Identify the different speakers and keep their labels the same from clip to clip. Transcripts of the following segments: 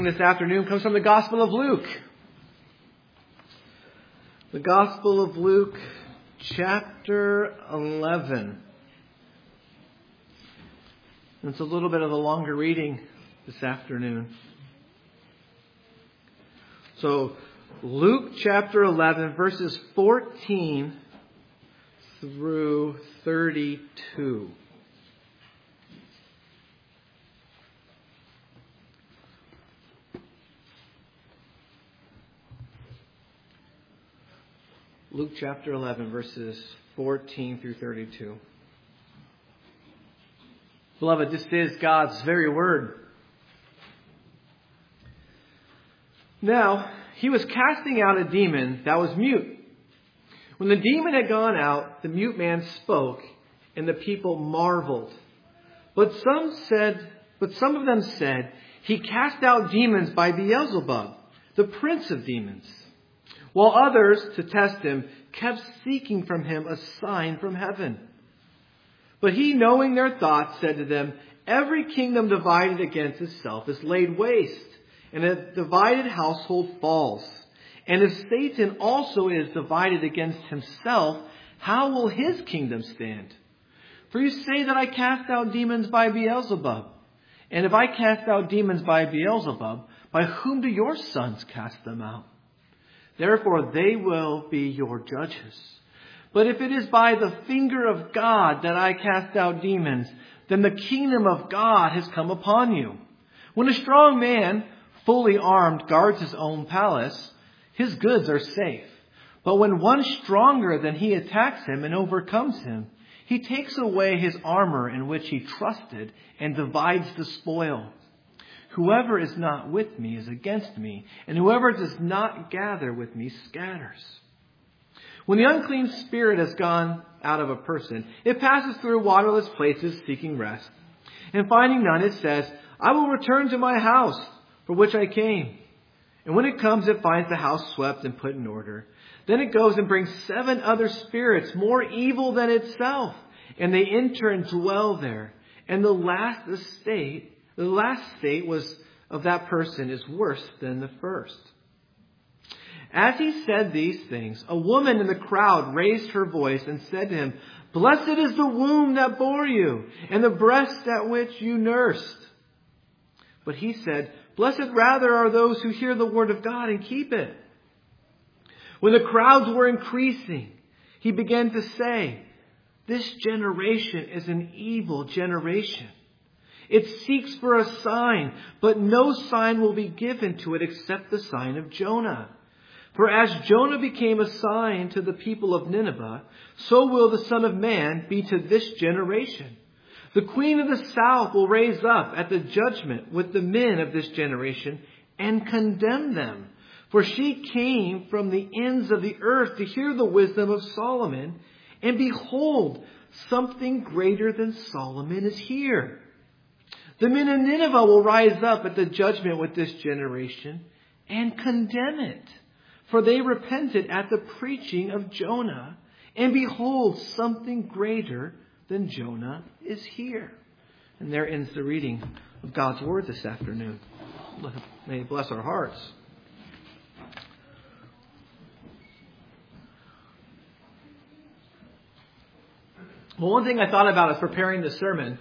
Speaker 1: This afternoon comes from the Gospel of Luke. The Gospel of Luke, chapter 11. It's a little bit of a longer reading this afternoon. So, Luke chapter 11, verses 14 through 32. Luke chapter 11, verses 14 through 32. Beloved, this is God's very word. Now, he was casting out a demon that was mute. When the demon had gone out, the mute man spoke, and the people marveled. But some of them said, he cast out demons by Beelzebub, the prince of demons. While others, to test him, kept seeking from him a sign from heaven. But he, knowing their thoughts, said to them, every kingdom divided against itself is laid waste, and a divided household falls. And if Satan also is divided against himself, how will his kingdom stand? For you say that I cast out demons by Beelzebub. And if I cast out demons by Beelzebub, by whom do your sons cast them out? Therefore they will be your judges. But if it is by the finger of God that I cast out demons, then the kingdom of God has come upon you. When a strong man, fully armed, guards his own palace, his goods are safe. But when one stronger than he attacks him and overcomes him, he takes away his armor in which he trusted and divides the spoil. Whoever is not with me is against me, and whoever does not gather with me scatters. When the unclean spirit has gone out of a person, it passes through waterless places seeking rest. And finding none, it says, I will return to my house for which I came. And when it comes, it finds the house swept and put in order. Then it goes and brings 7 other spirits more evil than itself, and they enter and dwell there. And the last state was of that person is worse than the first. As he said these things, a woman in the crowd raised her voice and said to him, Blessed is the womb that bore you, and the breast at which you nursed. But he said, Blessed rather are those who hear the word of God and keep it. When the crowds were increasing, he began to say, This generation is an evil generation. It seeks for a sign, but no sign will be given to it except the sign of Jonah. For as Jonah became a sign to the people of Nineveh, so will the Son of Man be to this generation. The queen of the south will raise up at the judgment with the men of this generation and condemn them. For she came from the ends of the earth to hear the wisdom of Solomon. And behold, something greater than Solomon is here. The men of Nineveh will rise up at the judgment with this generation and condemn it. For they repented at the preaching of Jonah. And behold, something greater than Jonah is here. And there ends the reading of God's word this afternoon. May He bless our hearts. Well, one thing I thought about as preparing this sermon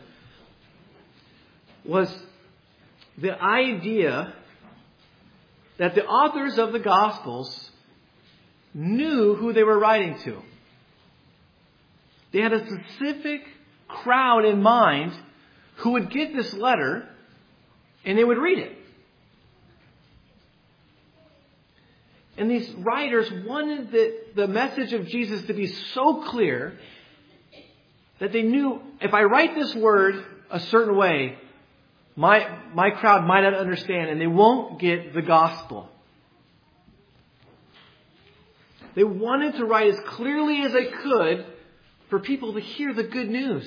Speaker 1: was the idea that the authors of the Gospels knew who they were writing to. They had a specific crowd in mind who would get this letter and they would read it. And these writers wanted the message of Jesus to be so clear that they knew if I write this word a certain way, my crowd might not understand and they won't get the gospel. They wanted to write as clearly as they could for people to hear the good news.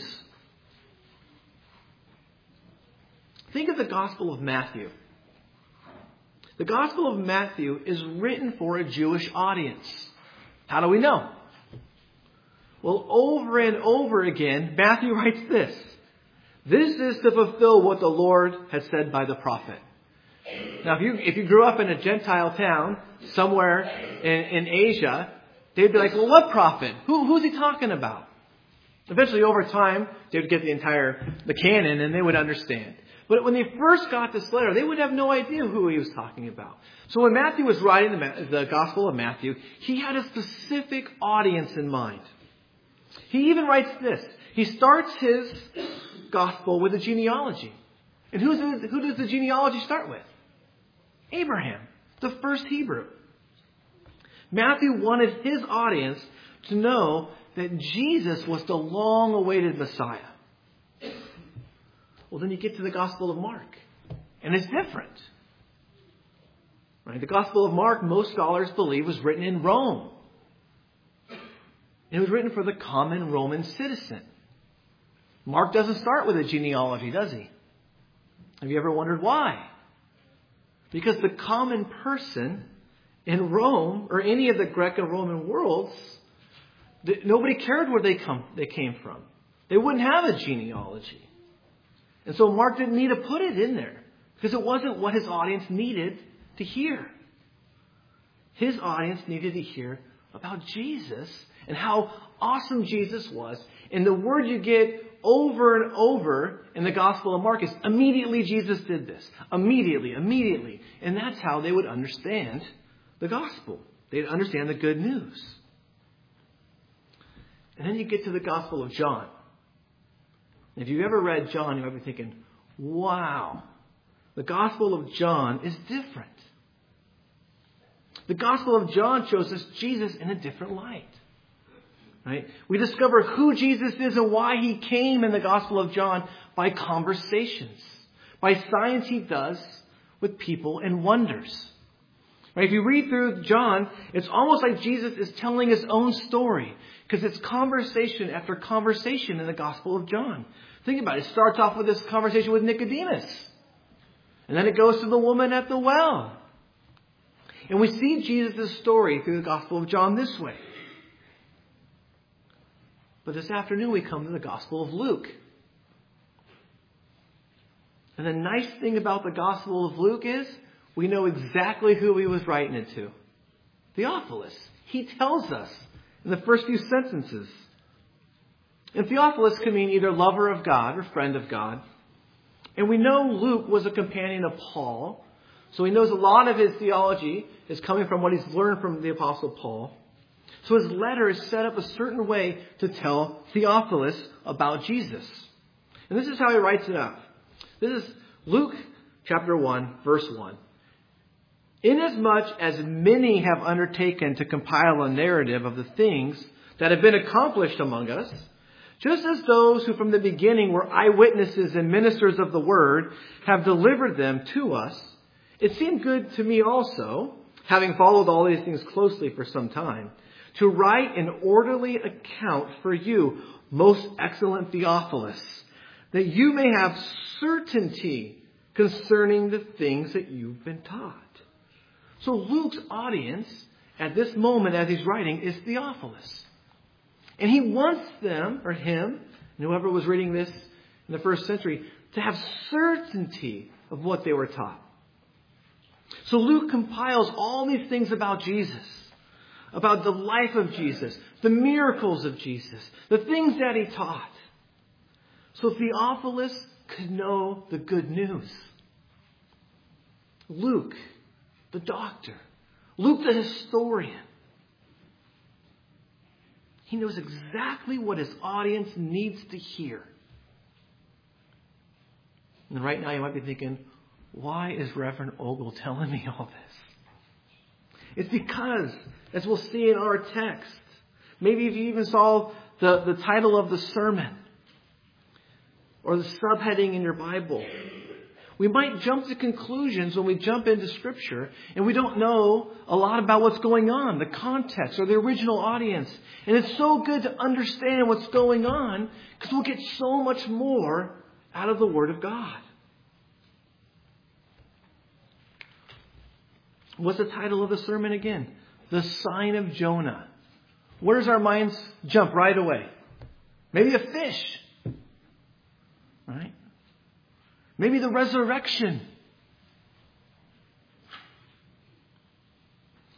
Speaker 1: Think of the Gospel of Matthew. The Gospel of Matthew is written for a Jewish audience. How do we know? Well, over and over again, Matthew writes this. This is to fulfill what the Lord has said by the prophet. Now, if you grew up in a Gentile town somewhere in Asia, they'd be like, well, what prophet? Who's he talking about? Eventually, over time, they would get the canon and they would understand. But when they first got this letter, they would have no idea who he was talking about. So when Matthew was writing the Gospel of Matthew, he had a specific audience in mind. He even writes this. He starts his Gospel with a genealogy. And who does the genealogy start with? Abraham, the first Hebrew. Matthew wanted his audience to know that Jesus was the long-awaited Messiah. Well, then you get to the Gospel of Mark, and it's different. Right? The Gospel of Mark, most scholars believe, was written in Rome. It was written for the common Roman citizen. Mark doesn't start with a genealogy, does he? Have you ever wondered why? Because the common person in Rome, or any of the Greco-Roman worlds, nobody cared where they came from. They wouldn't have a genealogy. And so Mark didn't need to put it in there, because it wasn't what his audience needed to hear. His audience needed to hear about Jesus and how awesome Jesus was. And the word you get over and over in the Gospel of Mark is immediately Jesus did this. Immediately. And that's how they would understand the gospel. They'd understand the good news. And then you get to the Gospel of John. If you've ever read John, you might be thinking, wow, the Gospel of John is different. The Gospel of John shows us Jesus in a different light. Right? We discover who Jesus is and why he came in the Gospel of John by conversations, by signs he does with people and wonders. Right? If you read through John, it's almost like Jesus is telling his own story, because it's conversation after conversation in the Gospel of John. Think about it. It starts off with this conversation with Nicodemus. And then it goes to the woman at the well. And we see Jesus' story through the Gospel of John this way. But this afternoon we come to the Gospel of Luke. And the nice thing about the Gospel of Luke is we know exactly who he was writing it to. Theophilus. He tells us in the first few sentences. And Theophilus can mean either lover of God or friend of God. And we know Luke was a companion of Paul. So he knows a lot of his theology is coming from what he's learned from the Apostle Paul. So his letter is set up a certain way to tell Theophilus about Jesus. And this is how he writes it up. This is Luke chapter 1, verse 1. Inasmuch as many have undertaken to compile a narrative of the things that have been accomplished among us, just as those who from the beginning were eyewitnesses and ministers of the word have delivered them to us, it seemed good to me also, having followed all these things closely for some time, to write an orderly account for you, most excellent Theophilus, that you may have certainty concerning the things that you've been taught. So Luke's audience at this moment as he's writing is Theophilus. And he wants them, or him, and whoever was reading this in the first century, to have certainty of what they were taught. So Luke compiles all these things about Jesus, about the life of Jesus, the miracles of Jesus, the things that he taught. So Theophilus could know the good news. Luke, the doctor. Luke, the historian. He knows exactly what his audience needs to hear. And right now you might be thinking, why is Reverend Ogle telling me all this? It's because, as we'll see in our text, maybe if you even saw the title of the sermon or the subheading in your Bible, we might jump to conclusions when we jump into Scripture and we don't know a lot about what's going on, the context or the original audience. And it's so good to understand what's going on because we'll get so much more out of the Word of God. What's the title of the sermon again? The Sign of Jonah. Where does our minds jump right away? Maybe a fish. Right? Maybe the resurrection.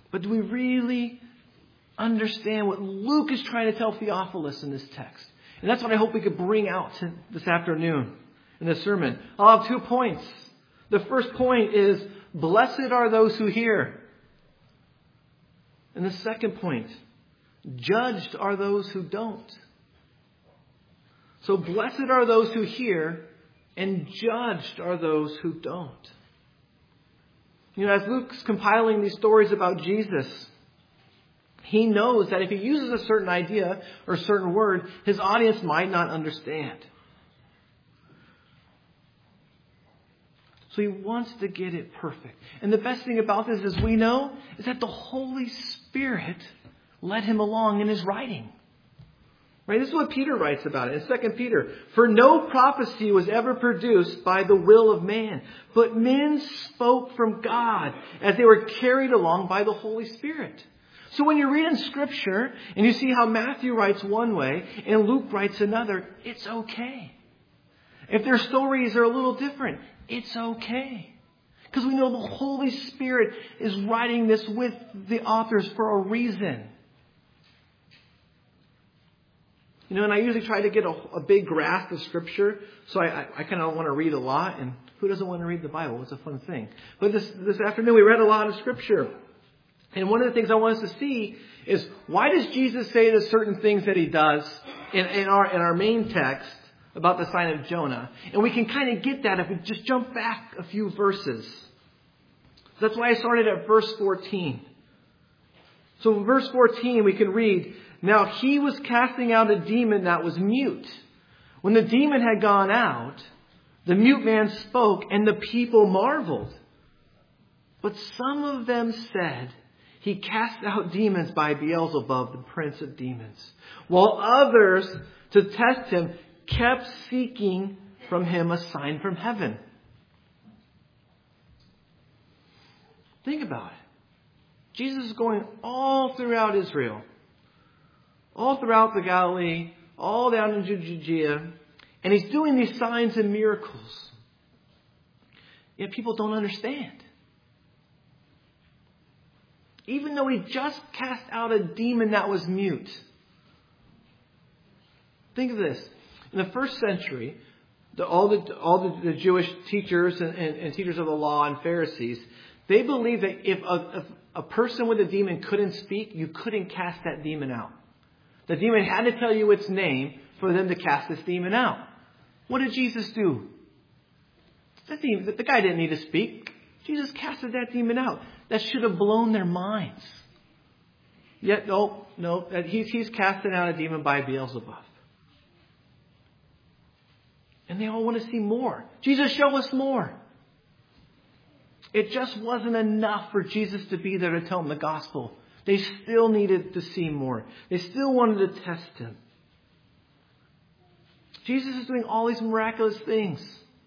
Speaker 1: But do we really understand what Luke is trying to tell Theophilus in this text? And that's what I hope we could bring out this afternoon in the sermon. I'll have 2 points. The first point is, blessed are those who hear. And the second point, judged are those who don't. So blessed are those who hear, and judged are those who don't. As Luke's compiling these stories about Jesus, he knows that if he uses a certain idea or a certain word, his audience might not understand. So he wants to get it perfect. And the best thing about this, as we know, is that the Holy Spirit led him along in his writing. Right? This is what Peter writes about it in 2 Peter. For no prophecy was ever produced by the will of man, but men spoke from God as they were carried along by the Holy Spirit. So when you read in Scripture and you see how Matthew writes one way and Luke writes another, it's okay. If their stories are a little different, it's okay. Because we know the Holy Spirit is writing this with the authors for a reason. And I usually try to get a big grasp of Scripture, so I kind of want to read a lot. And who doesn't want to read the Bible? It's a fun thing. But this afternoon we read a lot of Scripture. And one of the things I want us to see is, why does Jesus say the certain things that he does in our main text about the sign of Jonah? And we can kind of get that if we just jump back a few verses. That's why I started at verse 14. So in verse 14 we can read, now he was casting out a demon that was mute. When the demon had gone out, the mute man spoke, and the people marveled. But some of them said, he cast out demons by Beelzebub, the prince of demons. While others, to test him, kept seeking from him a sign from heaven. Think about it. Jesus is going all throughout Israel, all throughout the Galilee, all down into Judea, and he's doing these signs and miracles. Yet people don't understand. Even though he just cast out a demon that was mute. Think of this. In the first century, all the Jewish teachers and teachers of the law and Pharisees, they believed that if a person with a demon couldn't speak, you couldn't cast that demon out. The demon had to tell you its name for them to cast this demon out. What did Jesus do? The guy didn't need to speak. Jesus casted that demon out. That should have blown their minds. Yet, no, he's casting out a demon by Beelzebub. And they all want to see more. Jesus, show us more. It just wasn't enough for Jesus to be there to tell them the gospel. They still needed to see more. They still wanted to test him. Jesus is doing all these miraculous things.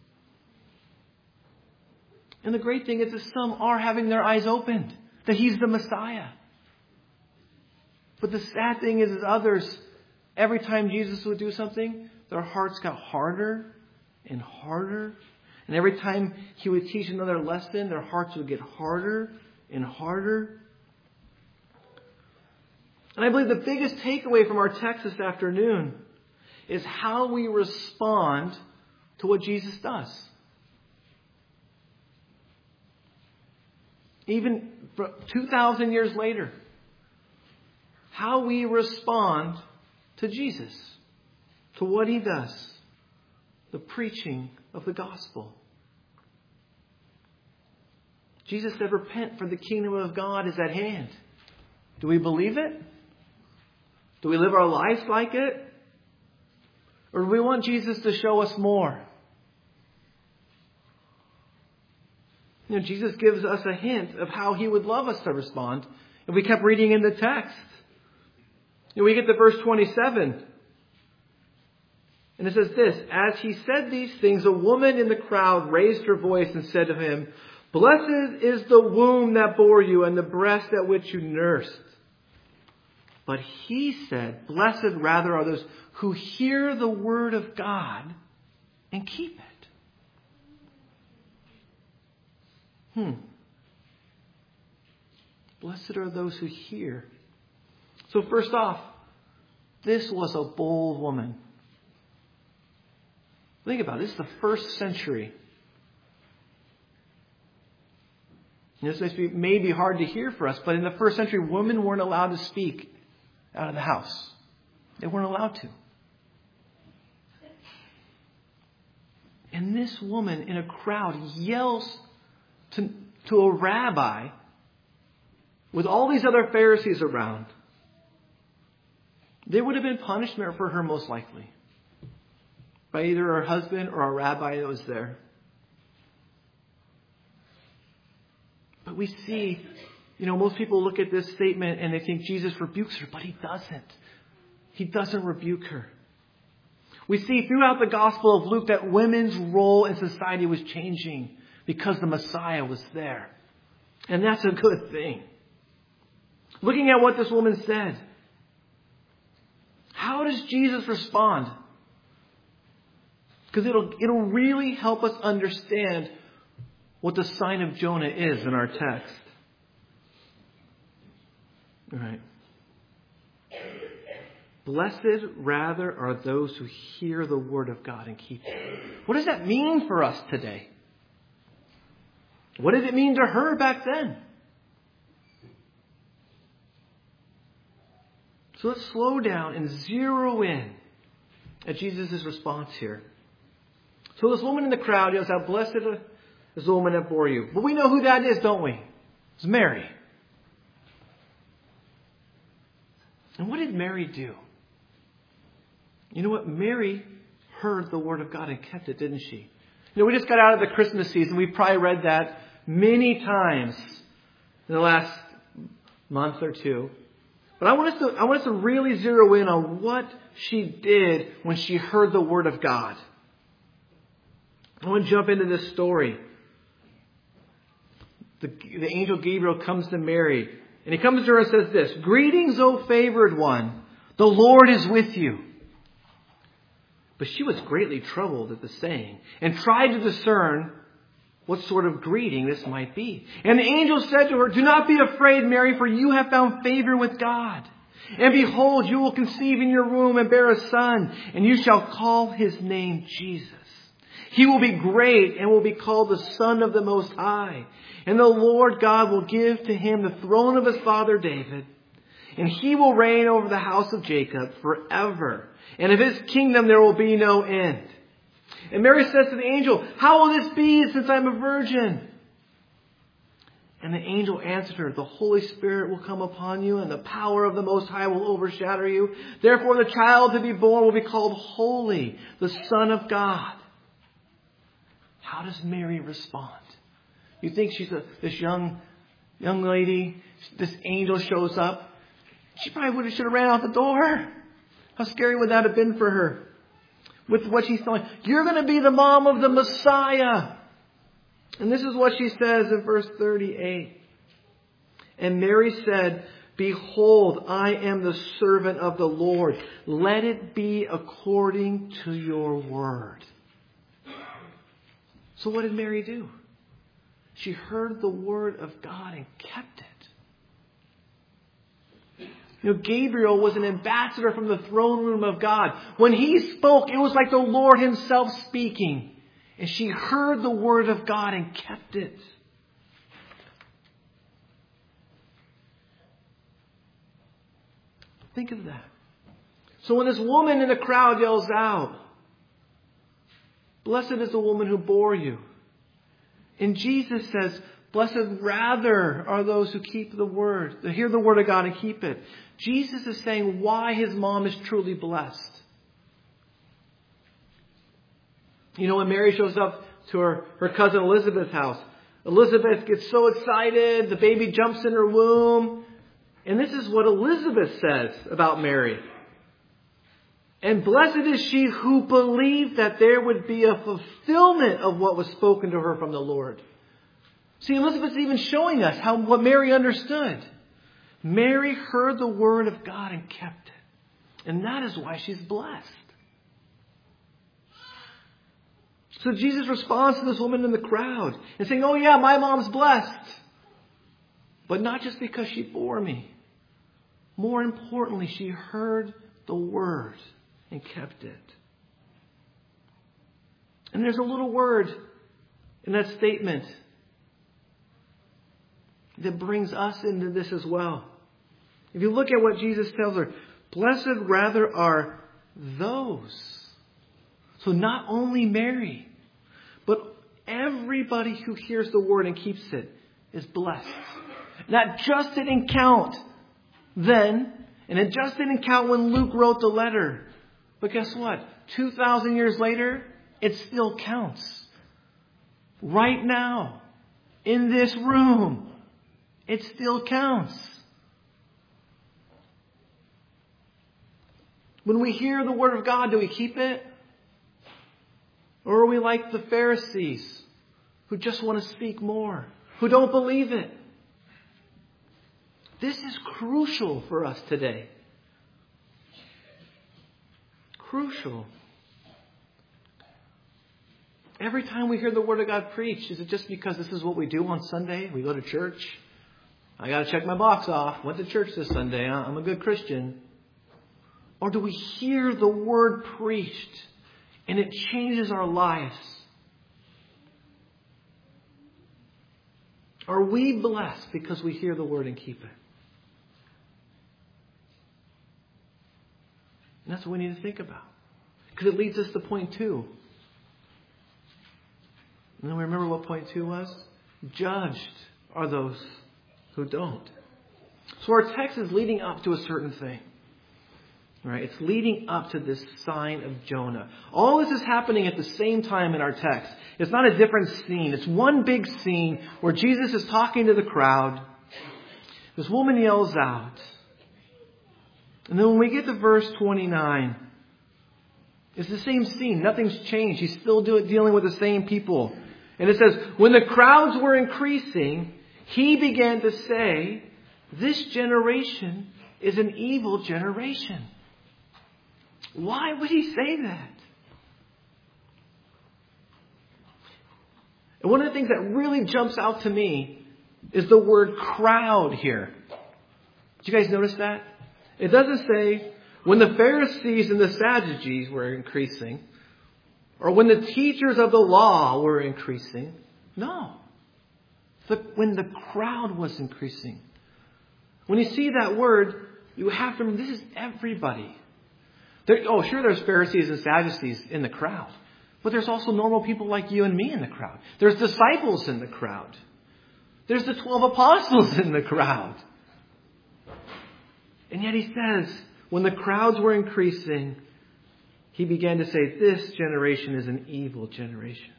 Speaker 1: And the great thing is that some are having their eyes opened, that he's the Messiah. But the sad thing is others, every time Jesus would do something, their hearts got harder and harder. And every time he would teach another lesson, their hearts would get harder and harder. And I believe the biggest takeaway from our text this afternoon is how we respond to what Jesus does. Even 2,000 years later, how we respond to Jesus, to what he does, the preaching of the gospel. Jesus said, repent, for the kingdom of God is at hand. Do we believe it? Do we live our lives like it? Or do we want Jesus to show us more? Jesus gives us a hint of how he would love us to respond if we kept reading in the text. We get to verse 27. And it says this, as he said these things, a woman in the crowd raised her voice and said to him, blessed is the womb that bore you and the breast at which you nursed. But he said, blessed rather are those who hear the word of God and keep it. Blessed are those who hear. So first off, this was a bold woman. Think about it. This is the first century. This may be hard to hear for us, but in the first century, women weren't allowed to speak out of the house. They weren't allowed to. And this woman in a crowd yells to a rabbi with all these other Pharisees around. There would have been punishment for her most likely by either her husband or a rabbi that was there. But we see, most people look at this statement and they think Jesus rebukes her, but he doesn't. He doesn't rebuke her. We see throughout the Gospel of Luke that women's role in society was changing because the Messiah was there. And that's a good thing. Looking at what this woman said, how does Jesus respond? Because it'll really help us understand what the sign of Jonah is in our text. All right. Blessed rather are those who hear the word of God and keep it. What does that mean for us today? What did it mean to her back then? So let's slow down and zero in at Jesus' response here. So this woman in the crowd yells out, "Blessed is the woman that bore you." But we know who that is, don't we? It's Mary. And what did Mary do? You know what? Mary heard the word of God and kept it, didn't she? We just got out of the Christmas season. We've probably read that many times in the last month or two. But I want us to really zero in on what she did when she heard the word of God. I want to jump into this story. The angel Gabriel comes to Mary, and he comes to her and says this: "Greetings, O favored one, the Lord is with you." But she was greatly troubled at the saying and tried to discern what sort of greeting this might be. And the angel said to her, "Do not be afraid, Mary, for you have found favor with God. And behold, you will conceive in your womb and bear a son, and you shall call his name Jesus. He will be great and will be called the Son of the Most High. And the Lord God will give to him the throne of his father David. And he will reign over the house of Jacob forever. And of his kingdom there will be no end." And Mary says to the angel, "How will this be since I'm a virgin?" And the angel answered her, "The Holy Spirit will come upon you, and the power of the Most High will overshadow you. Therefore the child to be born will be called Holy, the Son of God." How does Mary respond? You think she's this young lady, this angel shows up? She probably should have ran out the door. How scary would that have been for her? With what she's telling, "You're going to be the mom of the Messiah." And this is what she says in verse 38. "And Mary said, 'Behold, I am the servant of the Lord. Let it be according to your word.'" So what did Mary do? She heard the word of God and kept it. Gabriel was an ambassador from the throne room of God. When he spoke, it was like the Lord himself speaking. And she heard the word of God and kept it. Think of that. So when this woman in the crowd yells out, "Blessed is the woman who bore you," and Jesus says, "Blessed rather are those who keep the word, to hear the word of God and keep it." Jesus is saying why his mom is truly blessed. When Mary shows up to her cousin Elizabeth's house, Elizabeth gets so excited, the baby jumps in her womb. And this is what Elizabeth says about Mary. "And blessed is she who believed that there would be a fulfillment of what was spoken to her from the Lord." See, Elizabeth's even showing us what Mary understood. Mary heard the word of God and kept it. And that is why she's blessed. So Jesus responds to this woman in the crowd and saying, "Oh yeah, my mom's blessed." But not just because she bore me. More importantly, she heard the word and kept it. And there's a little word in that statement that brings us into this as well. If you look at what Jesus tells her, blessed rather are those. So not only Mary, but everybody who hears the word and keeps it is blessed. That just didn't count then, and it just didn't count when Luke wrote the letter. But guess what? 2,000 years later, it still counts. Right now, in this room, it still counts. When we hear the word of God, do we keep it? Or are we like the Pharisees who just want to speak more, who don't believe it? This is crucial for us today. Crucial. Every time we hear the Word of God preached, is it just because this is what we do on Sunday? We go to church. I got to check my box off. Went to church this Sunday. I'm a good Christian. Or do we hear the Word preached and it changes our lives? Are we blessed because we hear the Word and keep it? And that's what we need to think about. Because it leads us to point 2. And then we remember what point 2 was? Judged are those who don't. So our text is leading up to a certain thing. Right? It's leading up to this sign of Jonah. All this is happening at the same time in our text. It's not a different scene. It's one big scene where Jesus is talking to the crowd. This woman yells out. And then when we get to verse 29, it's the same scene. Nothing's changed. He's still dealing with the same people. And it says, when the crowds were increasing, he began to say, this generation is an evil generation. Why would he say that? And one of the things that really jumps out to me is the word crowd here. Did you guys notice that? It doesn't say when the Pharisees and the Sadducees were increasing, or when the teachers of the law were increasing. No. When the crowd was increasing. When you see that word, you have to remember this is everybody. There's Pharisees and Sadducees in the crowd. But there's also normal people like you and me in the crowd. There's disciples in the crowd. There's the 12 apostles in the crowd. And yet he says, when the crowds were increasing, he began to say, this generation is an evil generation.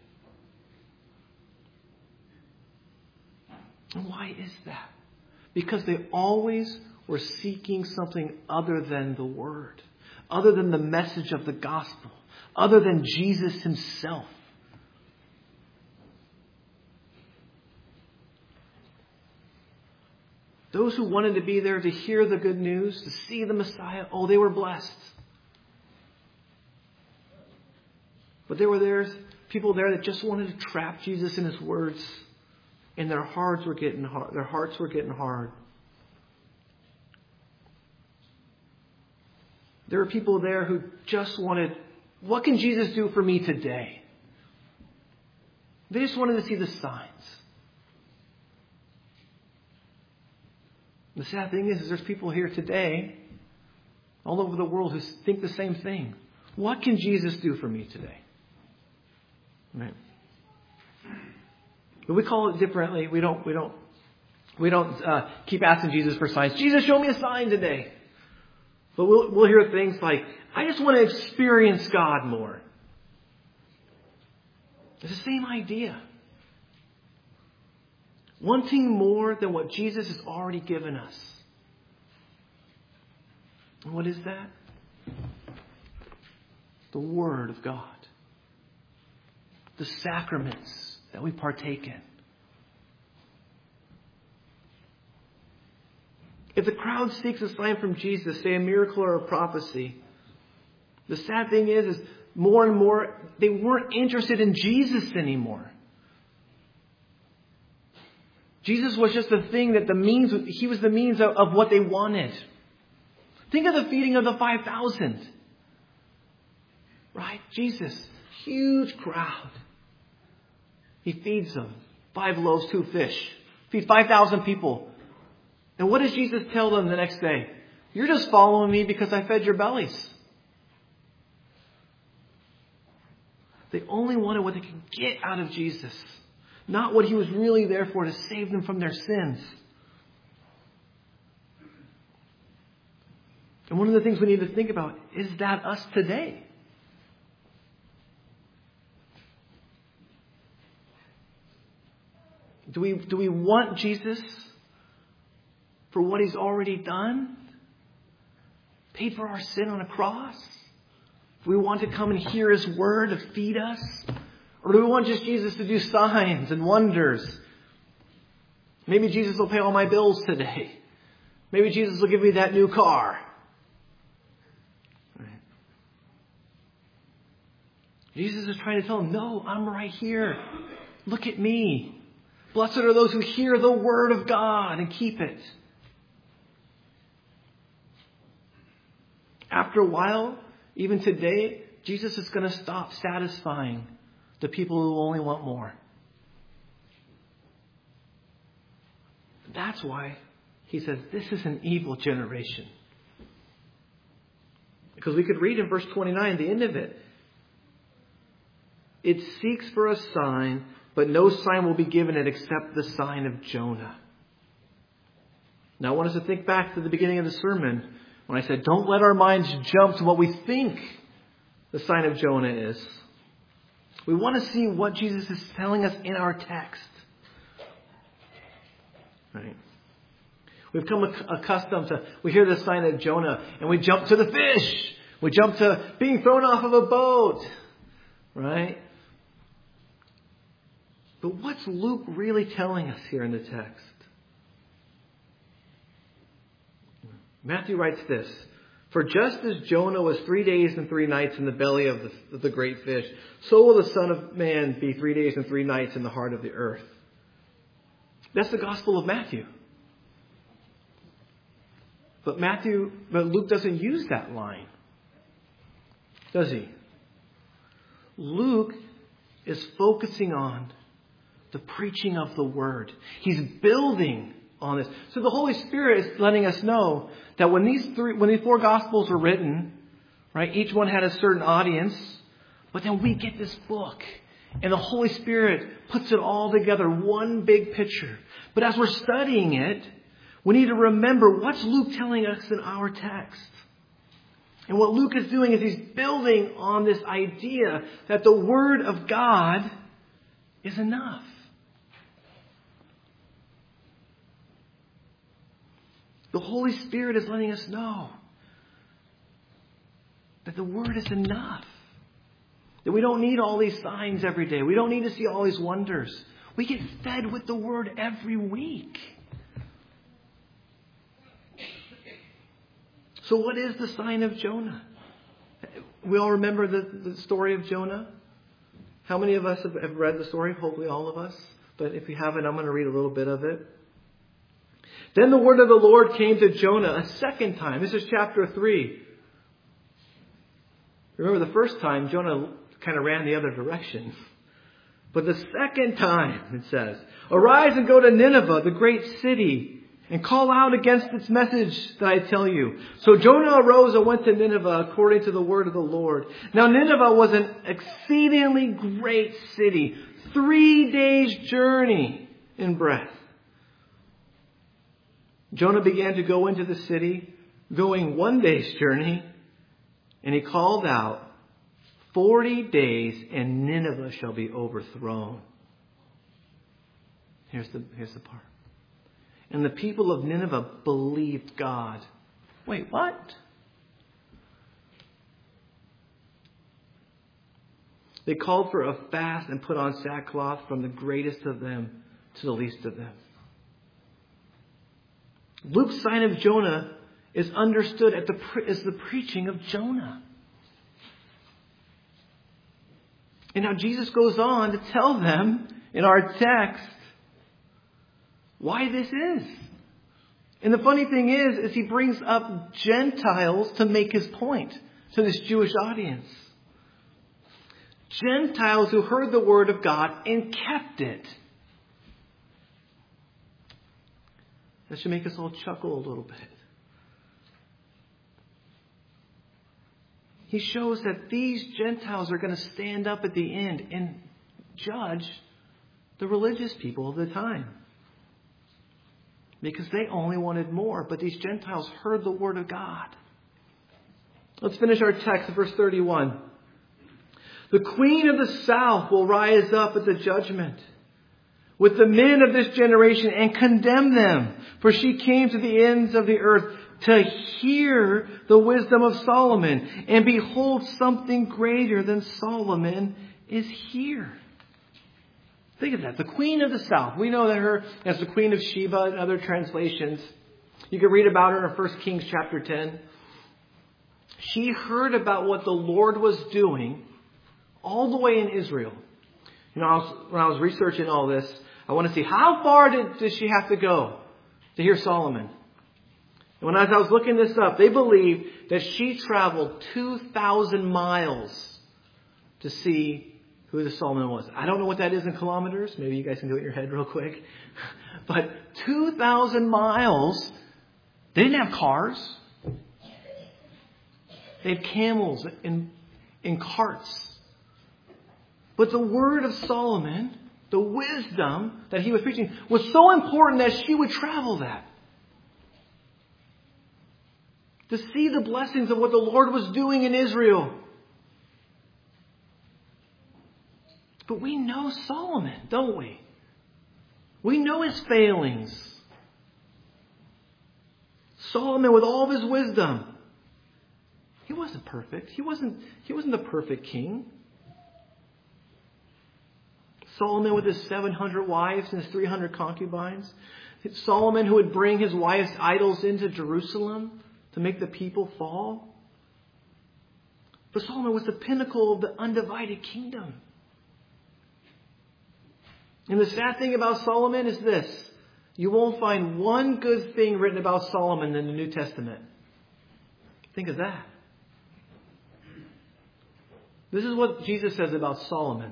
Speaker 1: And why is that? Because they always were seeking something other than the Word, other than the message of the gospel, other than Jesus himself. Those who wanted to be there to hear the good news, to see the Messiah, they were blessed. But there were people there that just wanted to trap Jesus in his words, and their hearts were getting hard. There were people there who just wanted, what can Jesus do for me today? They just wanted to see the signs. The sad thing is there's people here today, all over the world, who think the same thing. What can Jesus do for me today? Right? But we call it differently. We don't keep asking Jesus for signs. Jesus, show me a sign today. But we'll hear things like, I just want to experience God more. It's the same idea. Wanting more than what Jesus has already given us. And what is that? The Word of God. The sacraments that we partake in. If the crowd seeks a sign from Jesus, say a miracle or a prophecy, the sad thing is more and more, they weren't interested in Jesus anymore. Jesus was just the thing that he was the means of what they wanted. Think of the feeding of the 5,000. Right? Jesus, huge crowd. He feeds them. 5 loaves, 2 fish. Feed 5,000 people. And what does Jesus tell them the next day? You're just following me because I fed your bellies. They only wanted what they could get out of Jesus. Not what he was really there for, to save them from their sins. And one of the things we need to think about, is that us today? Do we want Jesus for what he's already done? Paid for our sin on a cross? Do we want to come and hear his word to feed us? Or do we want just Jesus to do signs and wonders? Maybe Jesus will pay all my bills today. Maybe Jesus will give me that new car. Right. Jesus is trying to tell him, no, I'm right here. Look at me. Blessed are those who hear the word of God and keep it. After a while, even today, Jesus is going to stop satisfying the people who only want more. That's why he says this is an evil generation. Because we could read in verse 29, the end of it. It seeks for a sign, but no sign will be given it except the sign of Jonah. Now I want us to think back to the beginning of the sermon when I said, don't let our minds jump to what we think the sign of Jonah is. We want to see what Jesus is telling us in our text. Right? We've come accustomed to, we hear the sign of Jonah and we jump to the fish. We jump to being thrown off of a boat. Right? But what's Luke really telling us here in the text? Matthew writes this. For just as Jonah was 3 days and 3 nights in the belly of the great fish, so will the Son of Man be 3 days and 3 nights in the heart of the earth. That's the Gospel of Matthew. But Luke doesn't use that line. Does he? Luke is focusing on the preaching of the word. He's building on this. So the Holy Spirit is letting us know that when these 4 Gospels were written, right, each one had a certain audience, but then we get this book and the Holy Spirit puts it all together, one big picture. But as we're studying it, we need to remember what's Luke telling us in our text. And what Luke is doing is he's building on this idea that the Word of God is enough. The Holy Spirit is letting us know that the Word is enough. That we don't need all these signs every day. We don't need to see all these wonders. We get fed with the Word every week. So what is the sign of Jonah? We all remember the story of Jonah? How many of us have read the story? Hopefully all of us. But if you haven't, I'm going to read a little bit of it. Then the word of the Lord came to Jonah a second time. This is chapter 3. Remember the first time, Jonah kind of ran the other direction. But the second time, it says, arise and go to Nineveh, the great city, and call out against its message that I tell you. So Jonah arose and went to Nineveh according to the word of the Lord. Now Nineveh was an exceedingly great city, 3 days' journey in breadth. Jonah began to go into the city, going 1 day's journey, and he called out, 40 days and Nineveh shall be overthrown. Here's the part. And the people of Nineveh believed God. Wait, what? They called for a fast and put on sackcloth from the greatest of them to the least of them. Luke's sign of Jonah is understood as the preaching of Jonah. And now Jesus goes on to tell them in our text why this is. And the funny thing is he brings up Gentiles to make his point to this Jewish audience. Gentiles who heard the word of God and kept it. That should make us all chuckle a little bit. He shows that these Gentiles are going to stand up at the end and judge the religious people of the time. Because they only wanted more. But these Gentiles heard the word of God. Let's finish our text, verse 31. The queen of the south will rise up at the judgment with the men of this generation and condemn them. For she came to the ends of the earth to hear the wisdom of Solomon. And behold, something greater than Solomon is here. Think of that. The queen of the south. We know that her as the queen of Sheba in other translations. You can read about her in 1 Kings chapter 10. She heard about what the Lord was doing all the way in Israel. When I was researching all this, I want to see how far did she have to go to hear Solomon. And as I was looking this up, they believe that she traveled 2,000 miles to see who the Solomon was. I don't know what that is in kilometers. Maybe you guys can do it in your head real quick. But 2,000 miles, they didn't have cars. They had camels and carts. But the word of Solomon, the wisdom that he was preaching, was so important that she would travel that. To see the blessings of what the Lord was doing in Israel. But we know Solomon, don't we? We know his failings. Solomon with all of his wisdom. He wasn't perfect. He wasn't the perfect king. Solomon with his 700 wives and his 300 concubines. Solomon who would bring his wife's idols into Jerusalem to make the people fall. But Solomon was the pinnacle of the undivided kingdom. And the sad thing about Solomon is this. You won't find one good thing written about Solomon in the New Testament. Think of that. This is what Jesus says about Solomon.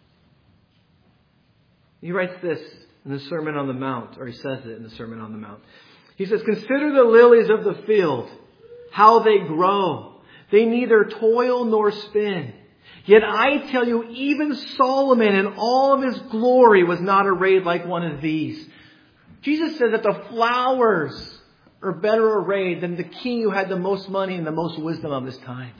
Speaker 1: He writes this in the Sermon on the Mount, or he says it in the Sermon on the Mount. He says, "Consider the lilies of the field, how they grow. They neither toil nor spin. Yet I tell you, even Solomon in all of his glory was not arrayed like one of these." Jesus said that the flowers are better arrayed than the king who had the most money and the most wisdom of his time.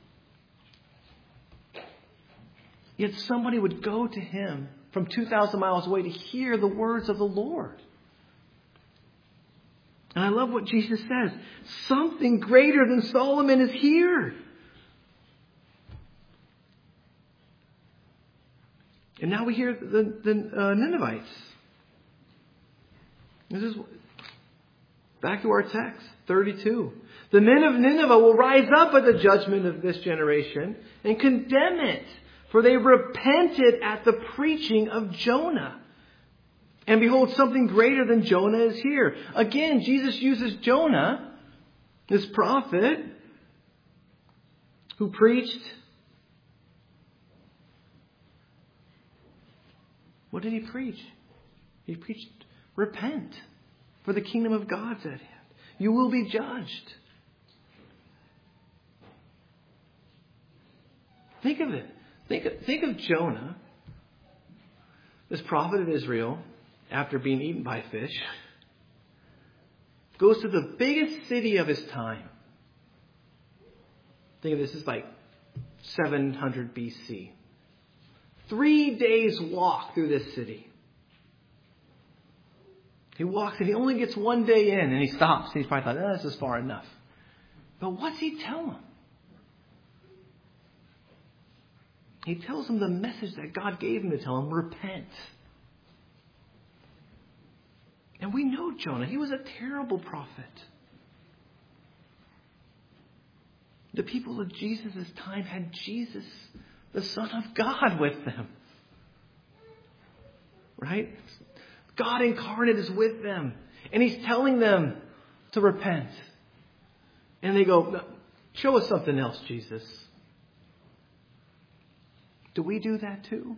Speaker 1: Yet somebody would go to him from 2,000 miles away to hear the words of the Lord. And I love what Jesus says. Something greater than Solomon is here. And now we hear the Ninevites. This is back to our text, 32. The men of Nineveh will rise up at the judgment of this generation and condemn it. For they repented at the preaching of Jonah. And behold, something greater than Jonah is here. Again, Jesus uses Jonah, this prophet, who preached. What did he preach? He preached, repent, for the kingdom of God's at hand. You will be judged. Think of it. Think of Jonah, this prophet of Israel, after being eaten by fish, goes to the biggest city of his time. Think of this as like 700 BC. 3 days walk through this city. He walks and he only gets 1 day in and he stops. He's probably thought, this is far enough. But what's he tell him? He tells him the message that God gave him to tell him, repent. And we know Jonah. He was a terrible prophet. The people of Jesus' time had Jesus, the Son of God, with them. Right? God incarnate is with them. And He's telling them to repent. And they go, show us something else, Jesus. Do we do that too?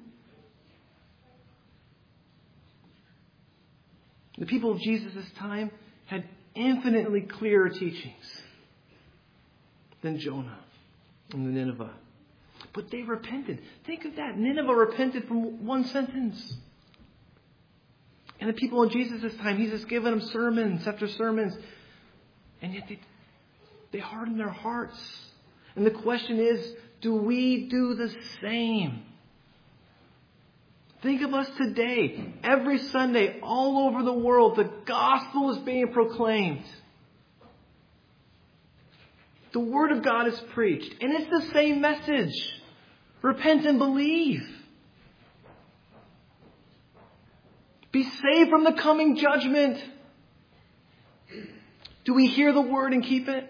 Speaker 1: The people of Jesus' time had infinitely clearer teachings than Jonah and the Nineveh. But they repented. Think of that. Nineveh repented from one sentence. And the people in Jesus' time, He's just given them sermons after sermons. And yet they hardened their hearts. And the question is, do we do the same? Think of us today. Every Sunday, all over the world, the gospel is being proclaimed. The Word of God is preached. And it's the same message. Repent and believe. Be saved from the coming judgment. Do we hear the Word and keep it?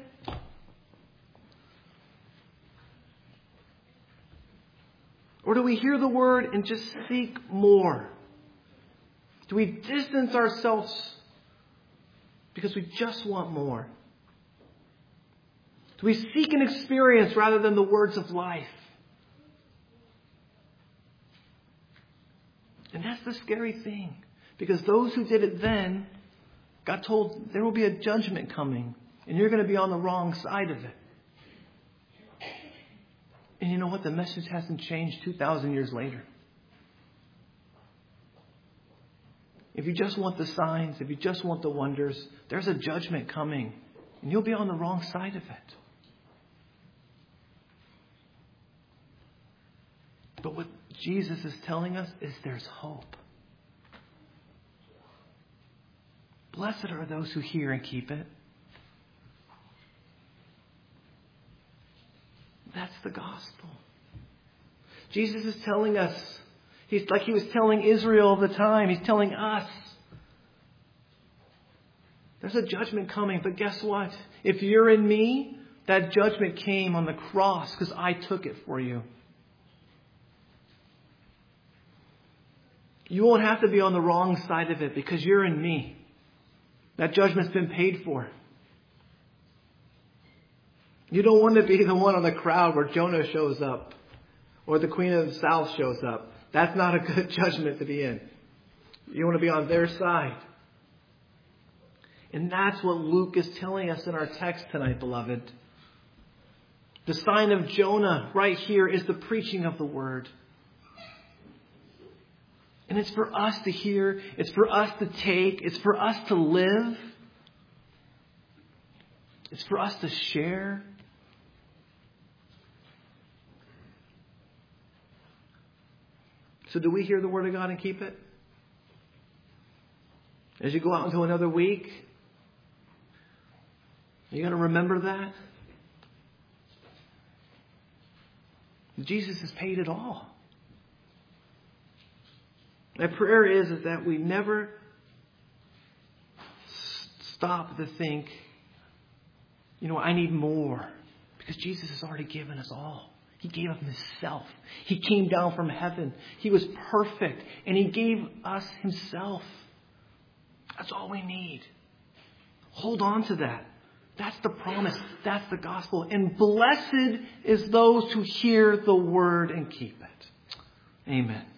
Speaker 1: Or do we hear the Word and just seek more? Do we distance ourselves because we just want more? Do we seek an experience rather than the words of life? And that's the scary thing. Because those who did it then got told there will be a judgment coming. And you're going to be on the wrong side of it. And you know what? The message hasn't changed 2,000 years later. If you just want the signs, if you just want the wonders, there's a judgment coming. And you'll be on the wrong side of it. But what Jesus is telling us is there's hope. Blessed are those who hear and keep it. That's the gospel. Jesus is telling us, He's like He was telling Israel all the time. He's telling us. There's a judgment coming, but guess what? If you're in me, that judgment came on the cross because I took it for you. You won't have to be on the wrong side of it because you're in me. That judgment's been paid for. You don't want to be the one on the crowd where Jonah shows up or the Queen of the South shows up. That's not a good judgment to be in. You want to be on their side. And that's what Luke is telling us in our text tonight, beloved. The sign of Jonah right here is the preaching of the word. And it's for us to hear. It's for us to take. It's for us to live. It's for us to share. So do we hear the Word of God and keep it? As you go out into another week, you got to remember that. Jesus has paid it all. My prayer is that we never stop to think, I need more. Because Jesus has already given us all. He gave of Himself. He came down from heaven. He was perfect. And He gave us Himself. That's all we need. Hold on to that. That's the promise. That's the gospel. And blessed is those who hear the word and keep it. Amen.